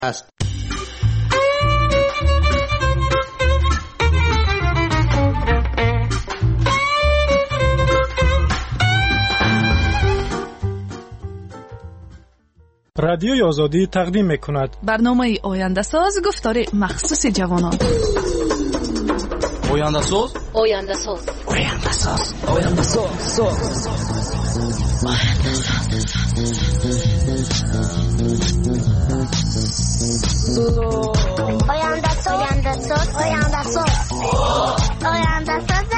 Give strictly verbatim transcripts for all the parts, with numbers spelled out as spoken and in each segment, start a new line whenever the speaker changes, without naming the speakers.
است.
رادیوی آزادی تقدیم می‌کند
برنامه آینده ساز گفتار مخصوص جوانان.
آینده ساز
آینده ساز
آینده ساز آینده ساز
آینده ساز آینده ساز آینده ساز آینده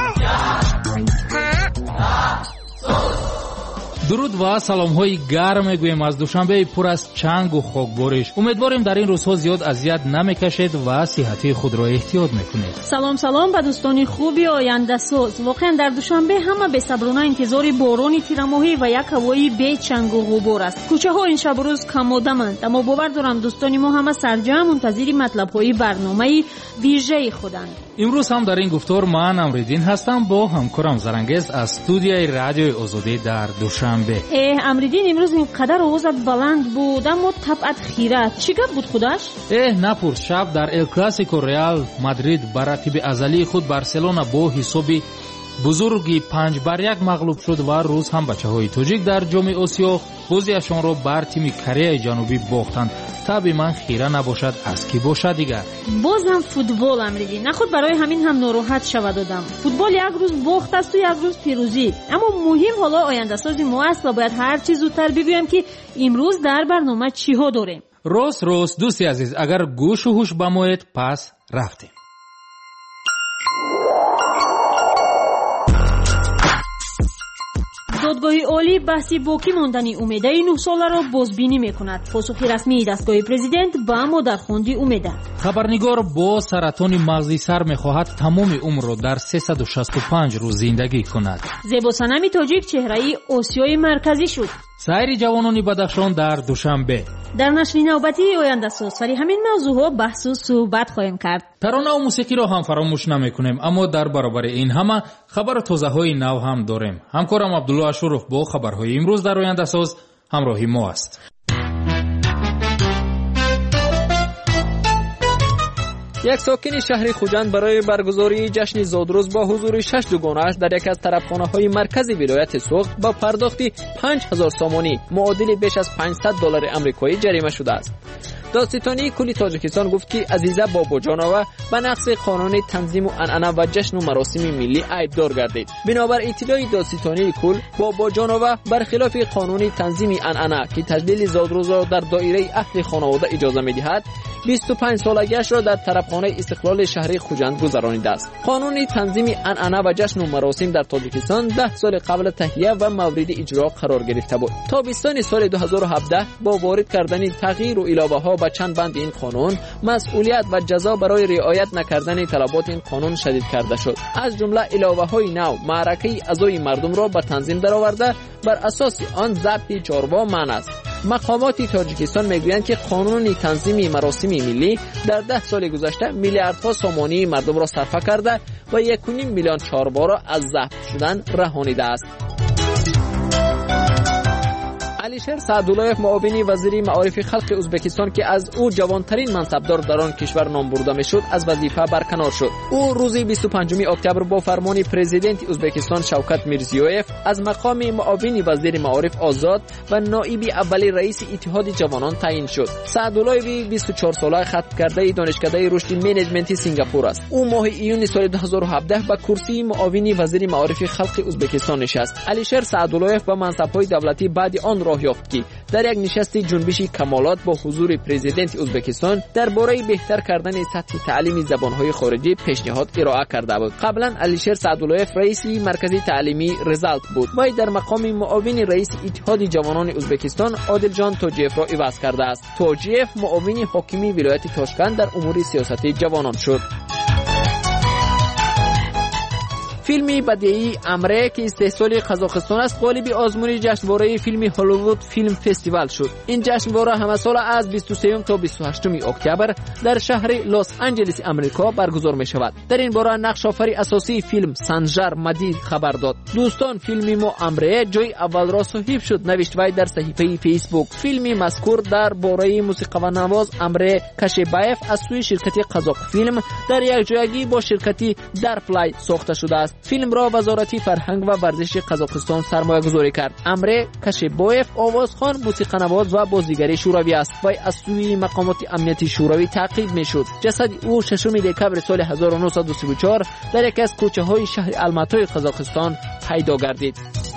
ساز.
درود و سلام های گرم میگویم از دوشنبه پر از چنگ و خاکبارش. امیدواریم در این روزها زیاد اذیت نمیکشید و صحتی خود را احتیاط میکنید.
سلام سلام به دوستان خوبی آینده ساز. واقعا در دوشنبه همه به صبرانه انتظار باران تیرماهی و یک هوای بی چنگ و غبار است. کوچه ها این شب و روز کم آدمند، اما باور دارم دوستان ما همه سرجم منتظر مطلب های برنامه ویژه خودند.
امروز هم در این گفتار من امریدین هستم با همکارم زرنگز از استودیوی رادیوی آزادی در دوشنبه.
اه امریدین امروز اینقدر آوازت بلند بود اما طبعت خیرت چی گپ بود خودش؟
اه نپرس. شب در ال کلاسیکو ریال مادرید بر رقیب ازلی خود بارسلونا با حسابی بزرگی پنج بر یک مغلوب شد و روز هم بچه‌های تاجیک در جام آسیا بازیشان را بر تیم کره جنوبی باختند. طبعا من خیره نباشد از کی باشد دیگر.
باز هم فوتبال امریدی نخود برای همین هم ناراحت شود دادم. فوتبال یک روز باخت است و یک روز پیروزی، اما مهم حالا آینده سازی ما است و باید هر چیز زودتر بگویم که امروز در برنامه چی ها داریم.
راست راست دوستی عزیز، اگر گوش و هوش بمایید پس رفتیم.
دادگاه عالی بحث باقی ماندن امیده نه ساله را بازبینی میکند. پاسخ رسمی دستگاه پرزیدنت با مادرخواندی امیده.
خبرنگار با سرطان مغزی سر میخواهد تمام عمر را در سیصد و شصت و پنج روز زندگی کند.
زیبا صنمی تاجیک چهره آسیای مرکزی شد.
سایر جوانان بدخشان در دوشنبه.
در نشر نوبتی آینده ساز سری همین موضوع ها بحث و صحبت خواهیم کرد.
ترانه و موسیقی را هم فراموش نمیکنیم، اما در برابر این همه خبر تازه های نو هم داریم. همکارم عبدالله اشرف با خبرهای امروز در آینده ساز همراهی ما است.
یک ساکن شهر خوجند برای برگزاری جشن زادروز با حضور شش دوگانه‌اش در یک از طرفخانه‌های مرکزی ولایت سوخت با پرداختی پنج هزار سامانی معادل بیش از پانصد دلار آمریکایی جریمه شده است. دادستانی کل تاجیکستان گفت که عزیزه باباجانова به نقض قانون تنظیم و عنعنه و جشن و مراسم ملی عیبدار گردید. بنابر اطلاع دادستانی کل، باباجانova برخلاف قانون تنظیم عنعنه که تجلیل زادروز را در دایره اهل خانواده اجازه می‌دهد، بیست و پنج سالگیش را در طرفخانه استقلال شهر خوجند گذرانیده است. قانون تنظیم عنعنه و جشن و مراسم در تاجیکستان ده سال قبل تهیه و مورد اجرا قرار گرفته بود. تابستان سال دو هزار و هفده با وارد کردن تغییر و علاوه‌ها به چند بند این قانون، مسئولیت و جزا برای رعایت نکردن طلبات این قانون شدید کرده شد. از جمله علاوه‌های نو معرکه اعضای مردم را به تنظیم درآورده، بر اساس آن ضبط چاروا منع است. مقامات تاجیکستان میگویند که قانون تنظیم مراسم ملی در ده سال گذشته میلیاردها سامانی مردم را صرفه کرده و یک و نیم میلیون چاروا را از ضبط شدن رهانیده است. علیشر سعداللهیف معاون وزیر معارف خلق ازبکستان که از او جوانترین منصبدار در آن کشور نام برده میشد از وظیفه برکنار شد. او روز بیست و پنجم اکتبر با فرمان پرزیدنت ازبکستان شوکت میرزیویف از مقام معاون وزیر معارف آزاد و نایب اول رئیس اتحاد جوانان تعیین شد. سعداللهیف بیست و چهار ساله ختم کرده دانشکده رشد منیجمنت سنگاپور است. او ماه ایون سال دو هزار و هفده به کرسی معاون وزیر معارف خلق ازبکستان نشست. علیشر سعداللهیف با منصب‌های دولتی بعد آن راه یافت که در یک نشست جنبش کمالات با حضور پرزیدنت ازبکستان درباره بهتر کردن سطح تعلیمی زبان‌های خارجی پیشنهاد ارائه کرده بود. قبلا علیشر سعداللهیف رئیس مرکز تعلیمی رزالت بود و در مقام معاون رئیس اتحاد جوانان ازبکستان عادل جان توجیف را عوض کرده است. توجیف معاون حاکمی ولایت تاشکند در امور سیاست جوانان شد. فیلمی بدیعی امره که استحصال قزاقستان است غالب آزمون جشنواره فیلم هالیوود فیلم فستیوال شد. این جشنواره همه سال از بیست و سه تا بیست و هشت اکتبر در شهر لس آنجلس آمریکا برگزار می شود. در این باره نقش آفر اساسی فیلم سنجر مدید خبر داد. دوستان فیلم ما امره جای اول را صاحب شد، نوشت وی در صفحه فیسبوک. فیلم مذکور در باره موسیقی نواز امره کشبایف از سوی شرکت قزاق فیلم در یک جایگی با شرکتی در پلای ساخته شده است. فیلم را وزارت فرهنگ و ورزش قزاقستان سرمایه گذاری کرد. امره کشبایف آوازخوان، موسیقی نواز و بازیگر شوروی است. وی از سوی مقامات امنیتی شوروی تعقیب میشد. جسد او ششم دکبر سال هزار و نهصد و سی و چهار در یکی از کوچه های شهر الماتای قزاقستان پیدا گردید.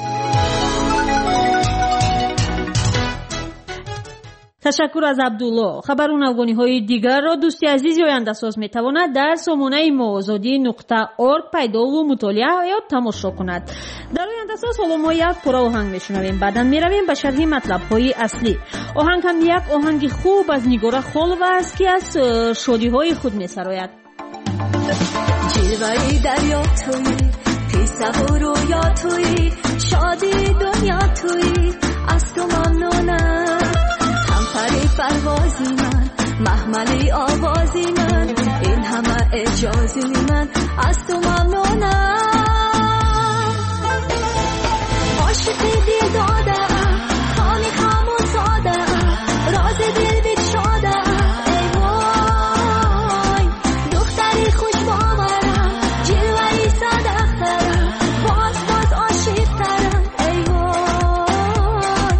تشکر از عبدالله. خبر و نوگانی های دیگر را دوستی عزیز آینده ساز می تواند در سامانه موازادی نقطه ارگ پیدا و مطالعه یا تماشا کند. در آینده ساز حالا ما یک پورا آهنگ میشنویم، بعدا میرویم به شرح مطلب های اصلی. آهنگ هم یک آهنگ خوب از نیگوره خالو است که از شادی های خود می سراید.
جلوه‌ای دریا تویی، پیسه و رویا تویی، شادی دنیا تویی، از تو ممنونم. همپری پروازی من، محملی آوازی من، این همه اجازی من، از تو ممنونم. عاشقی دل دادم، خامی خامون سادم، راز دل بیت شادم. ای وای دختری خوش باورم، جلوه‌ای صدقترم، باز باز عاشقترم. ای وای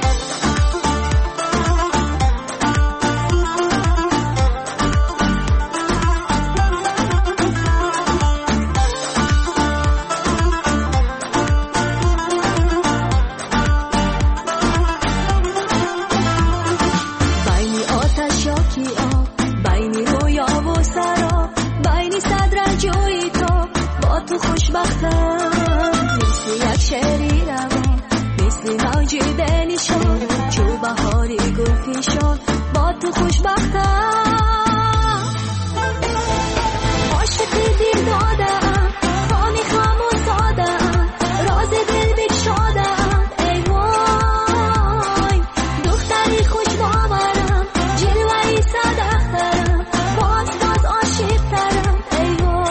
خوشبختم، مثل یک شعری روان، مثل موجی دلشان، چو بهاری گل فشان، با تو خوشبختم. عاشقی دل دادم، خامی خامون سادم، راز دل بیت شادم. ای وای دختری خوش باورم، جلوه‌ای صدقترم، باز باز عاشقترم. ای وای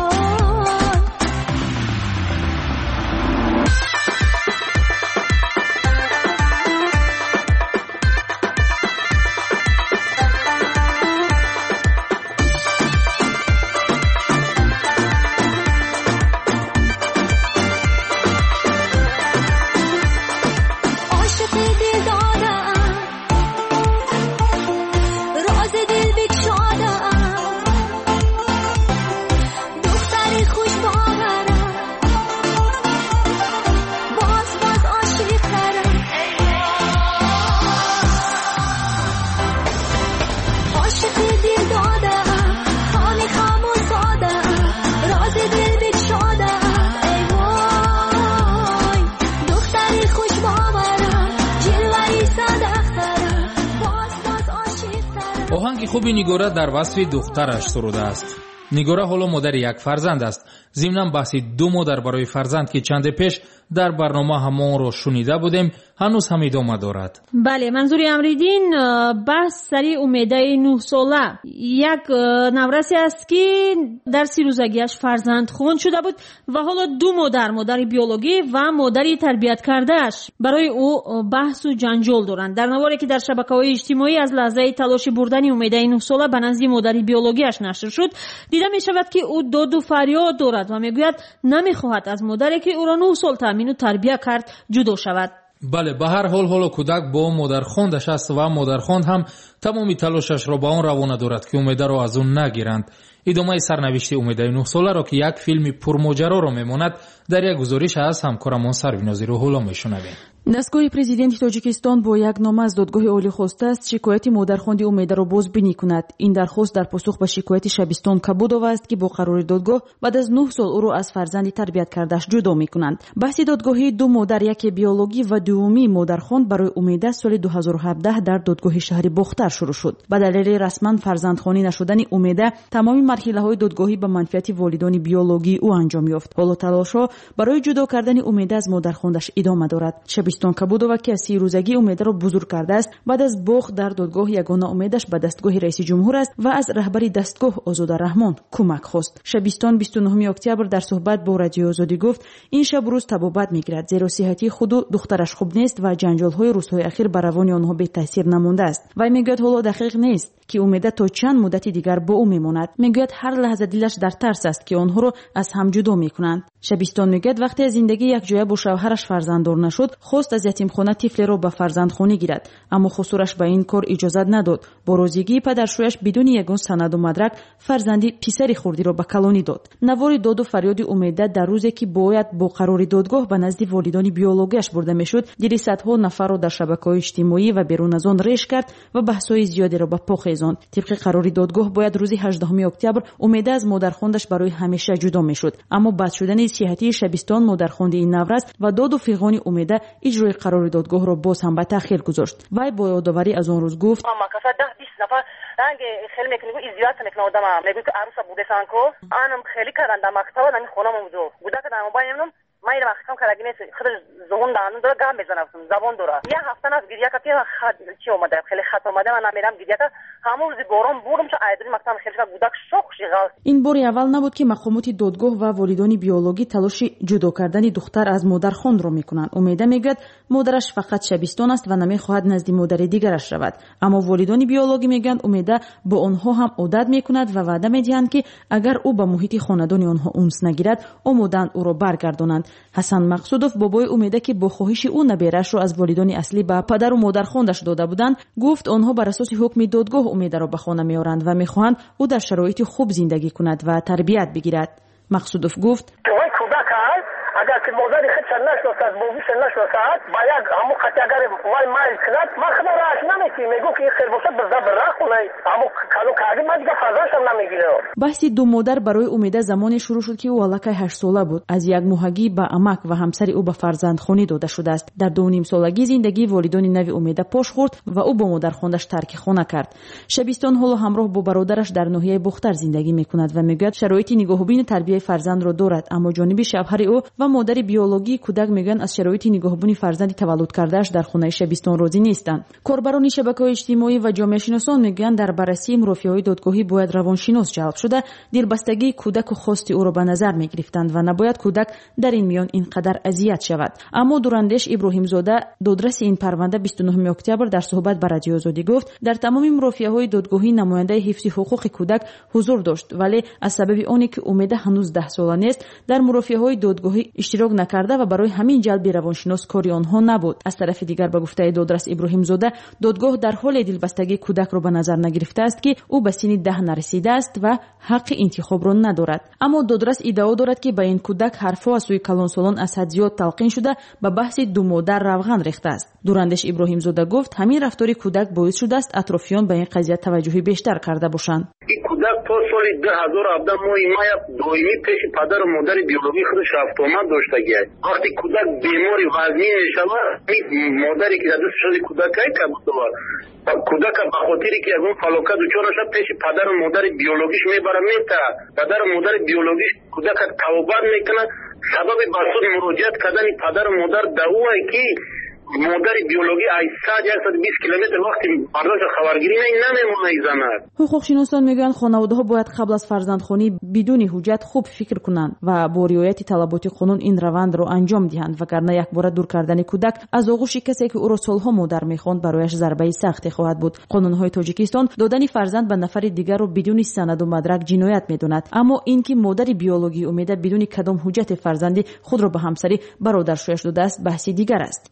آهنگ خوبی نیگوره در وصف دخترش سروده است. نیگوره حالا مادر یک فرزند است. ضمناً بحث دو مادر برای فرزند که چند پیش در برنامه همان را شنیده بودیم هنوز هم ادامه دارد.
بله، منظور امریدین بحث سری امیده نه ساله یک نورسی است که در سی روزگیش فرزند خون شده بود و حالا دو مادر، مادر بیولوژی و مادری تربیت کردهش برای او بحث و جنجال دارند. در نواری که در شبکه‌های اجتماعی از لحظه تلاش بردن امیده نه ساله به نزد مادر بیولوژیش نشر شد، دیده می شود که او داد و فریاد دارد و میگوید نمیخواهد از مادری که او را نه سال تامین و تربیت کرد جدا شود.
بله، به هر حال حالا کودک با مادرخواندش است و مادرخواند هم تمامی تلاشش را به آن روانه دارد که امیده را از اون نگیرند. ادامه سرنوشت امیده نه ساله را که یک فیلم پرماجرا را میماند در یک گزارش از همکارمان سروینازی رو حالا میشنویم.
дастгоҳи президенти тоҷикистон бо як нома аз додгоҳи олӣ хостааст шикояти модархонди умедаро бозбинӣ кунад. ин дархост дар посух ба шикояти Шабистон Кабудов аст ки бо қарори додгоҳ баъд аз нӯҳ сол ӯро аз фарзанди тарбият кардааш ҷудо мекунанд. баҳси додгоҳии ду модар, яке биологӣ ва дуввумии модархон барои Умеда соли дуҳазору ҳабдаҳ дар додгоҳи шаҳри Бохтар шурӯъ шуд. ба далели расман фарзандхонӣ нашудани Умеда, тамоми марҳилаҳои додгоҳӣ ба манфиати волидони биологии ӯ анҷом ёфт. ҳоло талошҳо барои ҷудо кардани Умеда аз модархондаш идома дорад. Шабистон Кабудова ки аз си рӯзагии Умедаро бузург кардааст, баъд аз бох дар додгоҳ ягона умедаш ба дастгоҳи раиси ҷумҳур аст ва аз раҳбари дастгоҳ Озода Раҳмон кӯмак хост. Шабистон бисту нӯҳуми октябр дар суҳбат бо Радиои Озодӣ гуфт, ин шаб рӯз табобат мегирад, зеро сиҳатии худу духтараш хуб нест ва ҷанҷолҳои рӯзҳои ахир ба равони онҳо бетаъсир намондааст. вай мегӯяд ҳоло дақиқ нест ки Умеда то чанд муддати дигар бо ӯ мемонад. мегӯяд ҳар лаҳза дилаш дар тарс аст ки онҳоро аз ҳам ҷудо мекунанд. Шабистон мегӯяд вақте аз зиндагӣ якҷоя бо шавҳараш фарзанддор нашуд, хост аз ятимхона тифлеро ба фарзандхонӣ гирад, аммо хусураш ба ин кор иҷозат надод. бо розигии падаршӯяш бидуни ягон санаду мадрак фарзанди писари хурдиро ба калонӣ дод. навори доду фарёди Умеда дар рӯзе ки бояд бо қарори додгоҳ ба назди волидони биологияш бурда мешуд, дили садҳо нафарро дар шабакаҳои иҷтимоӣ ва берун аз он реш кард ва баҳсҳои зиёдеро ба по хезонд. тибқи қарори додгоҳ бояд рӯзи ҳаждаҳуми октябр Умеда аз модархондаш барои ҳамеша ҷудо мешуд, аммо бад шудани сиҳатии Шабистон модархонди ин навраз ва доду фиғони Умеда иҷрои қарори додгоҳро боз ҳам ба таъхир гузошт. вай бо ёдоварӣ аз он рӯз гуфт:
رنگ خیلی میکنی و ازدیاد میکنه آدم هم میگه که عروسا بوده سانکو آنم خیلی کردن در مکتب نمی خونم بودو بوده که دارم بایم نم من این مکتب کردگی نیست خود زهون دانم داره گام بزنم زبان داره یه هفته از گریه که خط چی اومده خیلی خط اومده من نمیرم گریه که همون روز بارون بودم چه ایدری مکتب خیلی بوده شوق شیغال.
این باری اول نبود که مقامات دادگاه و والدان بیولوژی تلاش جدا کردن دختر از مادرخوان را میکنند. امیده میگوید مادرش فقط شبستان است و نمیخواهد نزد مادر دیگرش رود، اما والدان بیولوژی میگویند امیده با آنها هم عادت میکند و وعده میدهند که اگر او به محیط خاندان آنها انس نگیرد آمدند او را برگردانند. حسن مقصودوف بابای امیده که با خواهش او نبیرش را از والدان اصلی به پدر و مادر خواندش داده بودند، گفت آنها بر اساس حکم دادگاه امیده را به خانه میآورند و میخواهند او در شرایط خوب زندگی کند و تربیت بگیرد. مقصودوف گفت
اگر که مادری خود سر نشناسد بوی سر نشناسد باید همو خطی اگر وای مایل کند من خدا راش نمیکی میگو که خیر باشد بزده برا خونه همو کلو کردی من دیگه فضاشم نمیگیره.
بحثی دو مادر برای امیده زمانی شروع شد که او الکی هشت ساله بود. از یک مهگی به عمک و همسر او به فرزندخوانی داده شده است. در دو نیم سالگی زندگی والدان نوی امیده پاش خورد و او با مادرخواندش ترک خانه کرد. شبستان حالا همراه با برادرش در ناحیه بختر زندگی میکند و میگوید شرایط نگاهبین تربیت فرزند را دارد، اما جانب شوهر او و مادر بیولوژی کودک میگن از شرایط نگاهبانی فرزندی تولد کردهش در خانه شبستان راضی نیستند. کاربران شبکه‌های اجتماعی و جامعه شناسان میگن در بررسی مرافعه‌های دادگاهی باید روانشناس جلب شده دلبستگی کودک و خواست او را به نظر میگرفتند و نباید کودک در این میان اینقدر اذیت شود. اما دوراندیش ابراهیم زاده دادرس این پرونده بیست و نهم اکتبر در صحبت با رادیو آزادی گفت در تمام مرافعه‌های دادگاهی نماینده حفظ حقوق کودک حضور داشت، ولی از سبب آنی که امیده هنوز ده ساله نیست در مرافعه‌های دادگاهی اشتراک نکرده و برای همین جلب روانشناس کاری آنها نبود. از طرف دیگر به گفته دادرس ابراهیم زاده دادگاه در حال دلبستگی کودک را به نظر نگرفته است که او به سن ده نرسیده است و حق انتخاب را ندارد. اما دادرس ادعا دارد که به این کودک حرفها از سوی کلانسالان از حد زیاد تلقین شده به بحث دو مادر روغن ریخته است. دوراندیش ابراهیم زاده گفت همین رفتار کودک باعث شده است اطرافیان به این قضیه توجهی بیشتر کرده باشند.
این کودک تا سال دو هزار و هفده ماه ماه دائمی پیش پدر و مادر بیولوژی خودش رفت آمد داشته گیاد. وقتی کودک بیمار وزنی شود مادری که دوست شده کودک ای که بود کودک به خاطری که از اون فلاکت دچار شد پیش پدر و مادر بیولوژیش میبره میتره پدر و مادر بیولوژیش کودک توبه میکنه سبب بسود مراجعت کردن پدر و مادر دعوه که مادر بیولوژی صد صد و بیست کیلومتر وقتی برداشت خبرگیری نمیمونه ایزاند.
حقوقشناسان میگویند خانواده‌ها باید قبل از فرزندخوانی بدون حجت خوب فکر کنند و با رعایت طلبات قانون این روند را انجام دهند، وگرنه یک بار دور کردن کودک از آغوش کسی که او را سالها مادر میخواند برایش ضربه سختی خواهد بود. قانون‌های تاجیکستان دادن فرزند به نفر دیگر را بدون سند و مدرک جنایت میداند، اما اینکه مادر بیولوژی امیده بدون کدام حجت فرزندی خود را به همسری برادرشویش داده است بحث دیگر است. در پی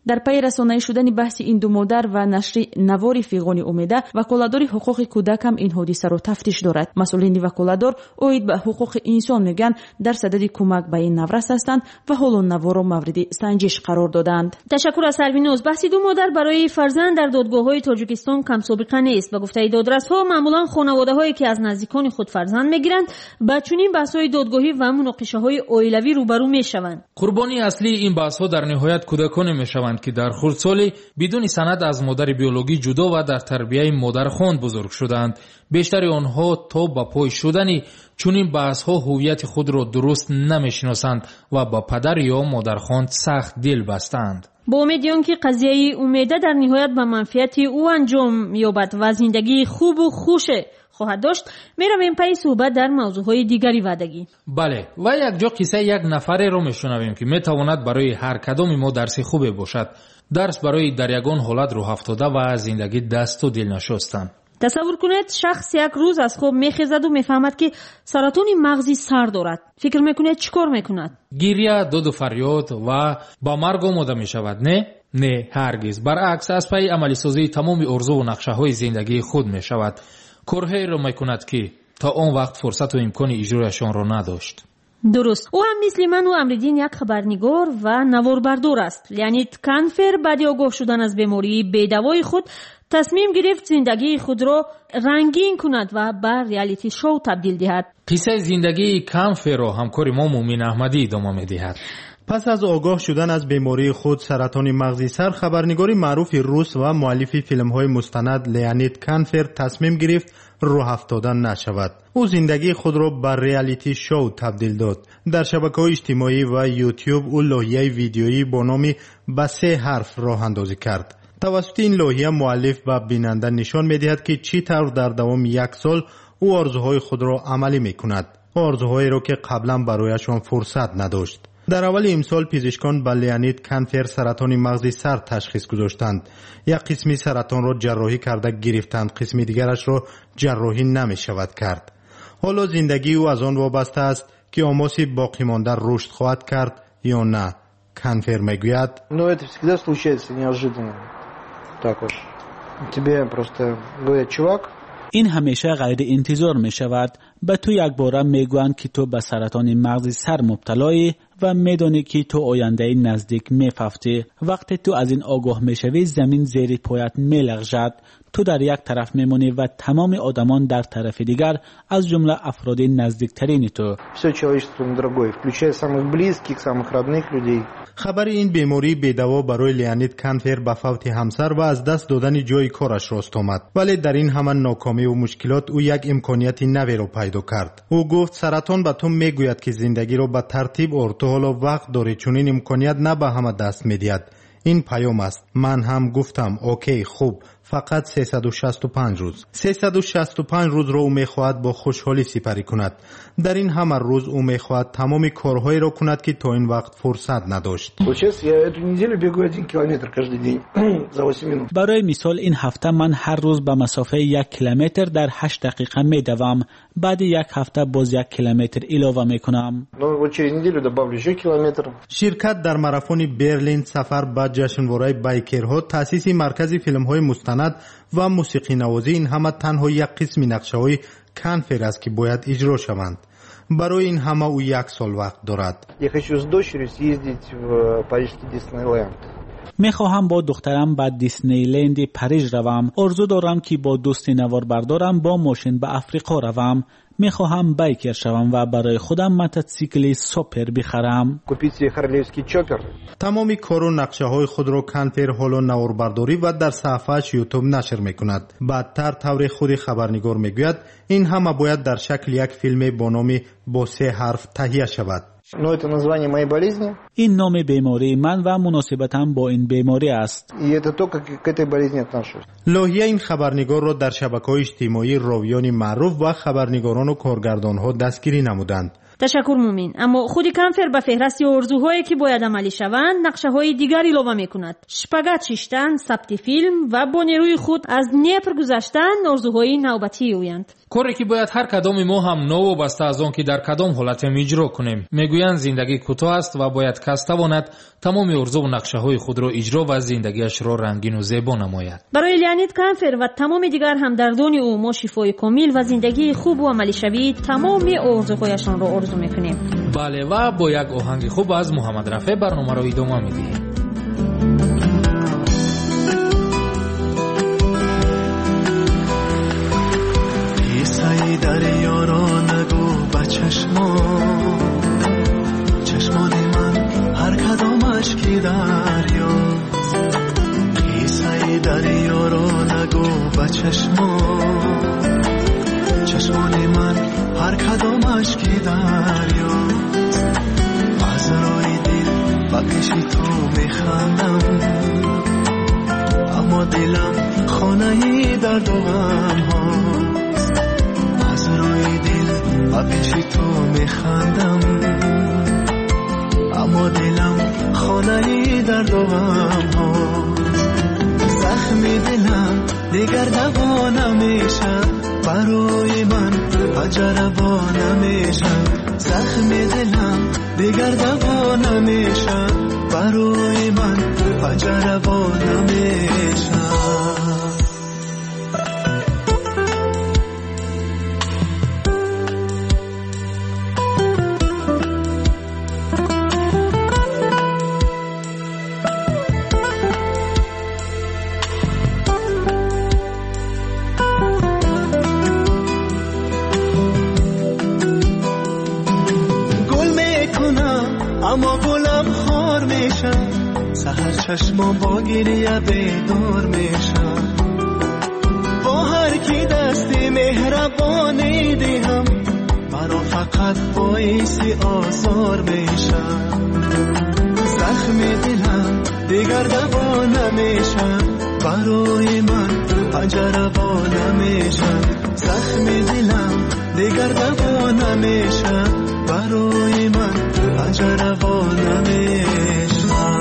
رسانه‌ای شدن بحث این دو مادر و نشر نوار فیغان امیده، وکالتدار حقوق کودک هم این حادثه را تفتیش دارد. مسئولین وکالتدار اوید به حقوق انسان میگن در صدد کمک به این نورس هستند و حالا نوار را مورد سنجش قرار دادند.
تشکر از سروینوز. بحث دو مادر برای فرزند در دادگاه‌های تاجیکستان کم سابقه نیست. به گفته دادرس‌ها معمولا خانواده‌هایی که از نزدیکان خود فرزند میگیرند با چنین بحث‌های دادگاهی و مناقشه‌های عائلوی روبرو میشوند.
قربانی اصلی این بحث‌ها در نهایت کودکان میشوند که در خردسالی بدون سند از مادر بیولوژی جدا و در تربیت مادرخوان بزرگ شدند. بیشتر آنها تا با پای شدنی چنین بحث‌ها هویت خود را درست نمی‌شناسند و با پدر یا مادرخوان سخت دل بستند.
با امید که قضیه امیده در نهایت به منفعت او انجام یابد و زندگی خوب و خوش خواهد داشت، میرویم پای صحبت در موضوعهای دیگری وعدگی.
بله، و یک جا قصه یک نفره را میشنویم که میتواند برای هر کدام ما درس خوبی باشد. درس برای در یگان حالت رو افتاده و زندگی دست و دل نشستن.
تصور کنید شخص یک روز از خواب میخیزد و میفهمد که سرطان مغزی سر دارد. فکر میکنه چیکار میکند؟
گریه، داد و فریاد و با مرگ آماده میشود. نه؟ نه هرگز. برعکس از پی عملی سازی تمام آرزو و نقشه های زندگی خود میشود. کارهایی را میکند که تا آن وقت فرصت و امکان اجرایشان را نداشت.
درست. او هم مثل من و امردین یک خبرنگار و نواربردار است. یعنی کنفر بعد آگاه شدن از بیماری بی‌دوای خود تصمیم گرفت زندگی خود را رنگین کند و به ریالیتی شو تبدیل دهد.
قصه زندگی کنفر را همکار ما مومن احمدی ادامه می‌دهد.
پس از آگاه شدن از بیماری خود سرطان مغزی سر، خبرنگاری معروف روس و مؤلف فیلم‌های مستند لیانید کنفر تصمیم گرفت راه افتادن نشود. او زندگی خود را به ریالیتی شو تبدیل داد. در شبکه‌های اجتماعی و یوتیوب او لوحیه ویدیویی با نام به سه حرف راه اندازی کرد. توسط این لوحیه مؤلف به بیننده نشان می‌دهد که چی طور در دوام یک سال او آرزوهای خود را عملی می‌کند. آرزوهایی را که قبلا برایشان فرصت نداشت. در اول امسال پزشکان به لیانید کنفر سرطان مغزی سر تشخیص گذاشتند. یک قسمی سرطان را جراحی کرده گرفتند، قسمی دیگرش را جراحی نمی شود کرد. حالا زندگی او از آن وابسته است که آماسی باقی مانده رشد خواهد کرد یا نه. کنفر میگوید
Ну это всегда случается неожиданно. Так вот. Тебе просто говорят, чувак,
این همیشه غیر انتظار می شود. به تو یک باره می گویند که تو به سرطان مغزی سر مبتلایی و می دانی که تو آینده نزدیک می ففتی. وقتی تو از این آگاه می شوی زمین زیر پایت می لغزد. تو در یک طرف می مونی و تمام آدمان در طرف دیگر، از جمله افراد نزدیکترین تو.
Все человечество дорогое, включая самых близких, самых родных людей.
خبر این بیماری بی‌دوا برای لیانید کنفر به فوت همسر و از دست دادن جای کارش راست آمد. ولی در این همه ناکامی و مشکلات او یک امکانیت نوی را پیدا کرد. او گفت سرطان به تو میگوید که زندگی را به ترتیب آر، تو حالا وقت داری، چون این امکانیت نه به همه دست میدهد. این پیام است. من هم گفتم اوکی خوب، فقط سیصد و شصت و پنج روز. سیصد و شصت و پنج روز را او میخواهد با خوشحالی سپری کند. در این همه روز او میخواهد تمام کارهایی را کند که تا این وقت فرصت نداشت.
برای مثال این هفته من هر روز به مسافه یک کیلومتر در هشت دقیقه میدوم. بعد یک هفته باز یک کیلومتر اضافه میکنم.
شرکت در ماراتون برلین سفر به جشنواره بایکرها، تأسیس مرکز فیلم‌های مستند و موسیقی نوازی، این همه تنها یک قسم نقشه‌های کنفر است که باید اجرا شوند. برای این همه او یک سال وقت دارد.
میخواهم با دخترم به دیسنی لند پاریس روم. آرزو دارم که با دوست نوار بردارم با ماشین به افریقا روم. میخواهم بایکر شوم و برای خودم موتورسیکل سوپر بخرم.
تمامی کار و نقشه های خود را کنفر حالا نواربرداری و در صفحه‌اش یوتیوب نشر میکند. بعدتر طور خود خبرنگار میگوید این همه باید در شکل یک فیلم با نام با سه حرف تهیه شود.
Но это название моей болезни.
این نام بیماری من و مناسبتم با این بیماری است.
И это то, как к этой болезни отношусь.
لوحیه این خبرنگار را در شبکه‌های اجتماعی راویان معروف و خبرنگاران و کارگردان‌ها دستگیری نمودند.
تشکر مومین. اما خود کنفر به فهرست آرزوهایی که باید عملی شوند نقشه‌های دیگری اضافه می‌کند. شپگت شیشتن، ثبت فیلم و با نیروی خود از نیپر گذشتن آرزوهای نوبتی اویند.
کاری که باید هر کدام ما هم نوابسته از آن که در کدام حالت اجرا کنیم. میگویند زندگی کوتاه است و باید کس تواند تمام آرزو و نقشه های خود را اجرا و زندگیش را رنگین و زیبا نماید.
برای لیانید کانفر و تمام دیگر همدردان او ما شفای کامل و زندگی خوب و عملی شوی تمام آرزوهایشان را آرزو میکنیم.
بله و با یک آهنگ خوب از محمد رفیع برنامه را ادامه میدیم.
ای دریا را نگو با چشمان چشمان من هر کدامش که دریاست. قصه دریا را نگو با چشمان چشمان من هر کدامش که دریاست. از رای دل و پیش تو میخندم اما دلم خانه درد و غم ها. از روی دل و پیش تو میخندم اما دلم خانه درد و غم ها. زخم دلم دیگر دوا نمیشه برای من اجربا نمیشه. زخم دلم دیگر دوا نمیشه برای من اجربا نمیشه. اما گلم خار میشن سحر چشمم با گریه بیدار میشن. با هر کی دستی مهربانی دیم مرا فقط باعث آزار میشن. زخم دلم دیگر دوا نمیشن برای من اجربا نمیشن. زخم دلم دیگر دوا نمیشن برای من اجربا نمیشن.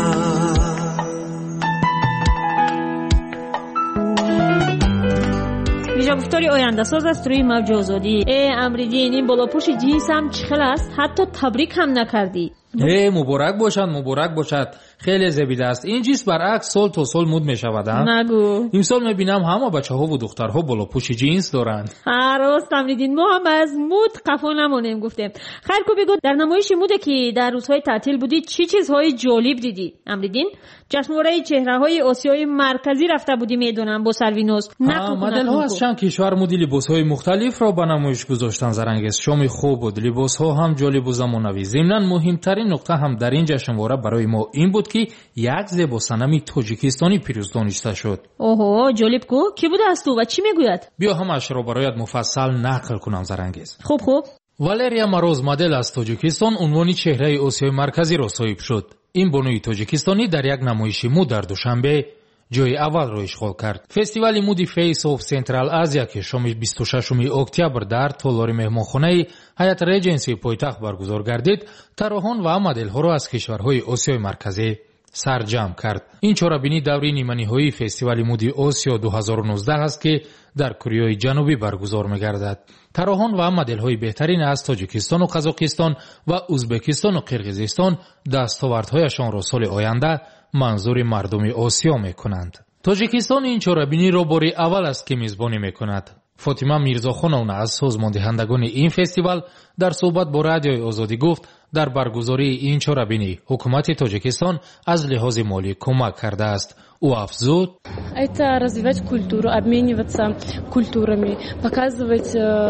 ویژه گفتاری آینده ساز است روی موج آزادی. ای امریدین این بالاپوش جینس هم چخل است حتی تبریک هم نکردی.
ای مبارک باشد مبارک باشد خیلی زیبیده است. این جینس برعکس سال تا سال مد می شود.
نگو.
این سال می بینم همه بچه ها و دخترها بالاپوش جینس دارند.
راست امریدین ما هم از مد قفا نمانیم گفتیم. خیر کو بگو در نمایش مد که در روزهای تعطیل بودی چی چیزهای جالب دیدی؟ امریدین جشنواره چهره های آسیای مرکزی رفته بودی میدونم با سروینوز.
مدل ها از چند کشور مد لباس های مختلف را به نمایش گذاشتن. زرنگیز شام خوب بود. لباس ها هم جالب و زمانوی. ضمناً مهمترین نقطه هم در این جشنواره برای ما این بود که یک زیبا صنم تاجیکستانی پیروز دانسته شد.
اوه جالب کو کی بوده است و چی میگوید؟
بیا همش را برایت مفصل نقل کنم زرنگیز.
خوب خوب.
والریا مروز مدل از تاجیکستان عنوان چهره آسیای مرکزی را صاحب شد. این بانوی تاجیکستانی در یک نمایش مد در دوشنبه جای اول را اشغال کرد. فستیوال مودی فیس آف سنترال آسیا که شام بیست و ششم اکتبر در تالار مهمانخانه هیئت ریجنسی پایتخت برگزار گردید، طراحان و مدل‌ها را از کشورهای آسیای مرکزی سرجم کرد. این چهاربینی دوره نیمه‌نهایی فستیوال مودی آسیا دو هزار و نوزده است که در کره جنوبی برگزار می‌گردد. طراحان و مدل‌های بهترین از تاجیکستان و قزاقستان و ازبکستان و قرقیزستان دستاوردهایشان را سال آینده منظور مردم آسیا می‌کنند. تاجیکستان این چهاربینی را بار اول است که میزبانی می‌کند. فاطمه میرزاخانونا از سازماندهندگان این فستیوال در صحبت با رادیوی آزادی گفت در برگزاری این چهاربینی حکومت تاجیکستان از لحاظ مالی کمک کرده است. او افزود:
Это развивать культуру, обмениваться культурами, показывать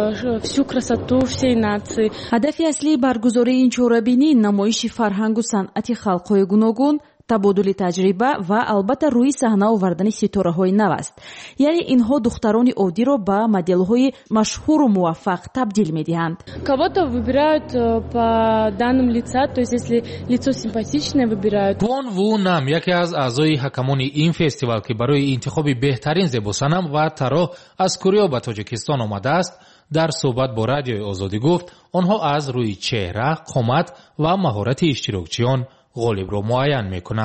всю красоту всей нации.
هدف اصلی برگزاری این چهاربینی نمایش فرهنگ و صنعت خلق‌های گوناگون، تبادل تجربه و البته روی صحنه آوردن ستاره‌های نو است. یعنی اینها دختران عادی را به مدل‌های مشهور و موفق تبدیل می‌دهند.
Кого-то выбирают по данным лица, то есть если лицо симпатичное выбирают.
وان وو نام یکی از اعضای حکمان این فستیوال که برای انتخاب بهترین زیباسنم و طراح از کره به تاجیکستان آمده است، در صحبت با رادیوی آزادی گفت آنها از روی چهره، قامت و مهارت اشتراکچیان غالب را معین می‌کنند.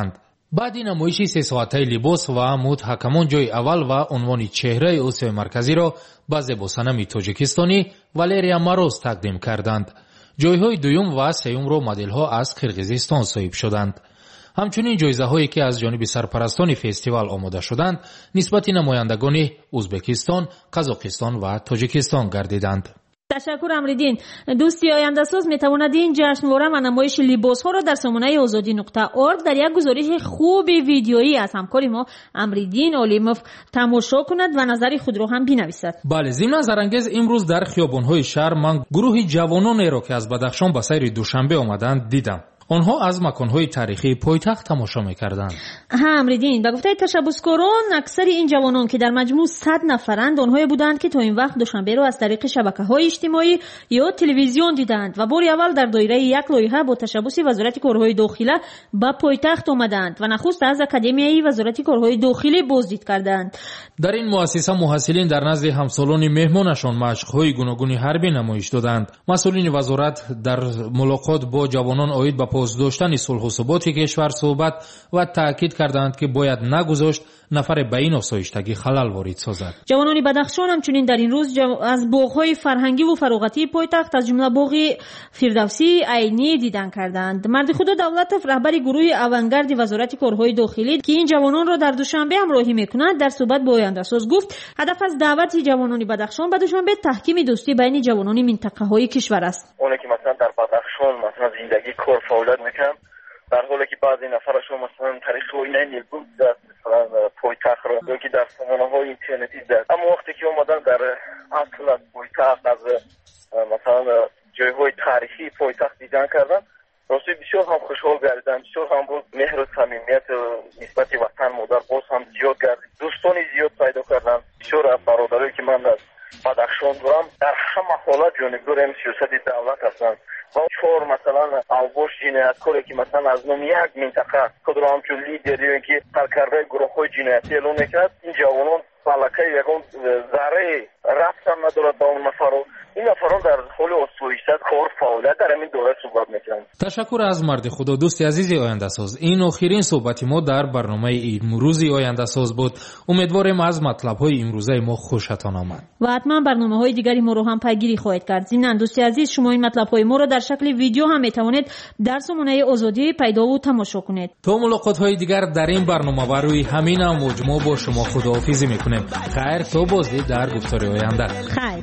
баъди намоиши се соатаи либос ва муд ҳакамон ҷои аввал ва унвони чеҳраи осиёи марказиро ба зебосанами тоҷикистонӣ Валерия Мороз тақдим карданд. ҷойҳои дуюм ва сеюмро моделҳо аз Қирғизистон соҳиб шуданд. ҳамчунин ҷоизаҳое ки аз ҷониби сарпарастони фестивал омода шуданд нисбати намояндагони Узбекистон, Қазоқистон ва Тоҷикистон гардиданд.
تشکر امریدین. دوستی آینده ساز میتواند این جشنواره و نمایش لباس ها را در سامانه آزادی نقطه ارگ در یک گزارش خوب ویدیویی از همکار ما امریدین علیموف تماشا کند و نظر خود را هم بنویسد.
بله، ضمن زرانگیز امروز در خیابان‌های شهر من گروه جوانانی را که از بدخشان به سیر دوشنبه آمدند دیدم. آنها از مکان‌های تاریخی پایتخت تماشا می‌کردند.
ها امریدین، به گفته تشبثکاران اکثر این جوانان که در مجموع صد نفرند آنهایی بودند که تا این وقت دوشنبه را از طریق شبکه‌های اجتماعی یا تلویزیون دیدند و بار اول در دایره یک لایحه با تشبث وزارت کارهای داخلی به پایتخت آمدند و نخست از اکادمیای وزارت کارهای داخلی بازدید کردند.
در این مؤسسه محصلین در نزد همسالان مهمانشان مشق‌های گوناگون حربی نمایش دادند. مسئولین وزارت در ملاقات با جوانان عاید به پاسداشتن صلح و ثبات کشور صحبت و تاکید کردند که باید نگذاشت نفر به این آسایشتگی خلل وارد سازد.
جوانان بدخشان همچنین در این روز جو... از باغ‌های فرهنگی و فراغتی پایتخت از جمله باغ فردوسی عینی دیدن کردند. مرد خدا دولتов رهبر گروه اونگارد وزارت کارهای داخلی که این جوانان را در دوشنبه همراهی می‌کند در صحبت با آینده ساز گفت هدف از دعوت جوانان بدخشان به دوشنبه تحکیم دوستی بین جوانان منطقه‌های کشور است.
اونایی که مثلا در بدخشان مثلا زندگی کار فعالیت می‌کنن در حالی که بعضی نفرشون مثلا تاریخ و اینا نیلبود دست مثلا پایتخت را یا که در سامانه‌های اینترنتی دست، اما وقتی که اومدن در اصل از پایتخت از مثلا جایهای تاریخی پایتخت دیدن کردن، راستی بسیار هم خوشحال گردیدن، بسیار هم بود مهر و صمیمیت نسبت وطن مادر باز هم زیاد گردید، دوستانی زیاد پیدا کردن. بسیار از برادرایی که من از بدخشان دارم در همه حالت جانبدار این سیاست دولت هستند و چهار مثلا اوباش جنایتکاری که مثلا از نام یک منطقه خود را همچون لیدری که سرکرده گروه های جنایتی اعلام میکرد، این جوانان فلکه یکان ذره ربط هم ندارد با اون نفر و این نفران در حال آسایشت کار فعالیت در همین دوره صحبت میکنند.
تشکر از مرد خدا. دوست عزیز آینده ساز، این آخرین صحبت ما در برنامه امروز آینده ساز بود. امیدواریم از مطلب های امروزه ما خوشتان آمد
و حتما برنامه های دیگری ما رو هم پیگیری خواهید کرد. ضمن دوست عزیز شما این مطلب های ما رو در شکل ویدیو هم میتوانید در سامانه آزادی پیدا و تماشا کنید.
تا ملاقات های دیگر در این برنامه و روی همین موج ما با شما خداحافظی میکنیم. خیر تا بازدید در گفتار آینده.
خیر.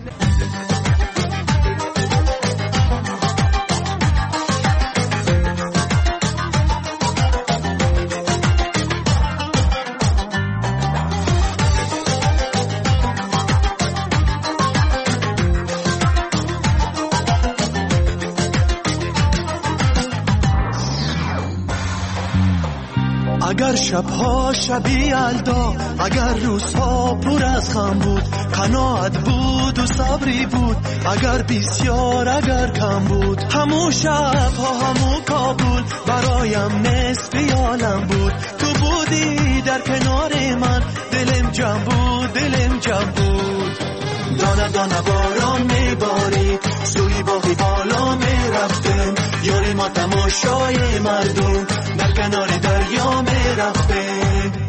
اگر شبها شبی الدا، اگر روزها پر از غم بود، قناعت بود و صبری بود، اگر بسیار اگر کم بود، همو شبها همو کابل برایم نصف عالم بود. تو بودی در کنار من، دلم جمع بود دلم جمع بود. دانه دانه باران میبارید، سوی باغی بالا میرفتم، یاری ما تماشای مردم در کنار دریا میرفتم.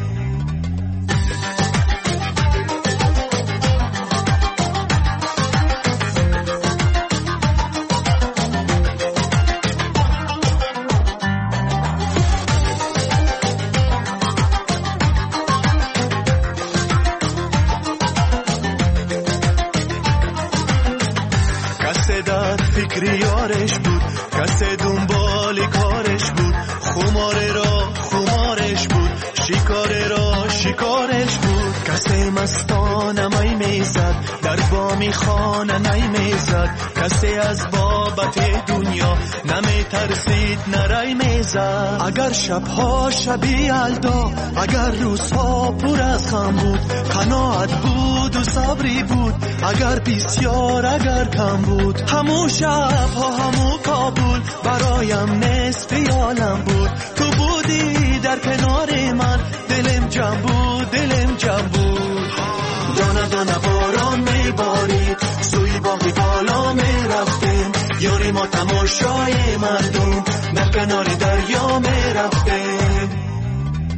کسی در فکر یارش بود، کسی دنبال کارش بود، خماره را خمارش بود، شکاره را شکارش بود. کسی مستانه می میزد، در بامی خانه نی میزد، کسی از بابت دنیا نمی ترسید نرای میزد. اگر شبها شبی الدا، اگر روزها پر از غم بود، قناعت بود و صبری بود، اگر بسیار اگر کم بود، همو شبها همو کابل برایم نصف عالم بود. تو بودی در کنار من، دلم جمع بود دلم جمع بود. دانه دانه باران میبارید، سوی باغی بالا میرفتیم، یاری ما تماشای مردم در کنار دریا میرفتیم.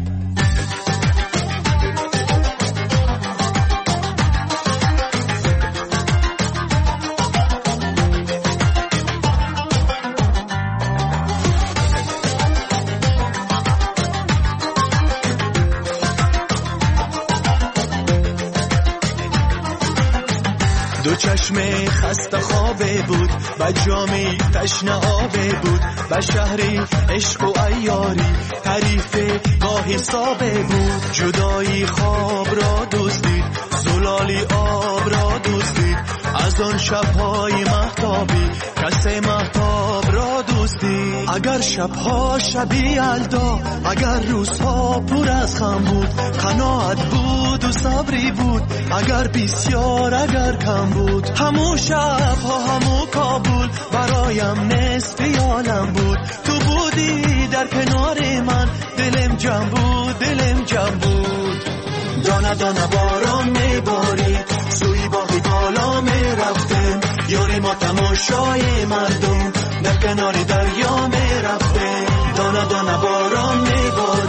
چشم خسته خوابه بود، به جامی تشنه آبه بود، به شهری عشق و عیاری تعریف با حسابه بود. جدایی خواب را دزدید، زلالی آب را دزدید، از آن شبهای مهتابی کسی مهتاب را دزدید. اگر شبها شبی یلدا، اگر روزها پر از خم بود، قناعت بود و صبری بود، اگر بسیار اگر کم بود. همو شبها همو کابل برایم نصف عالم بود، تو بودی در کنار من، دلم جمع بود دلم جمع بود. دانه دانه باران میبارید، سوی باقی بالا میرفتیم، یاری ما تماشای مردم در کنار دریا میرفتیم. دانه دانه باران میبارید،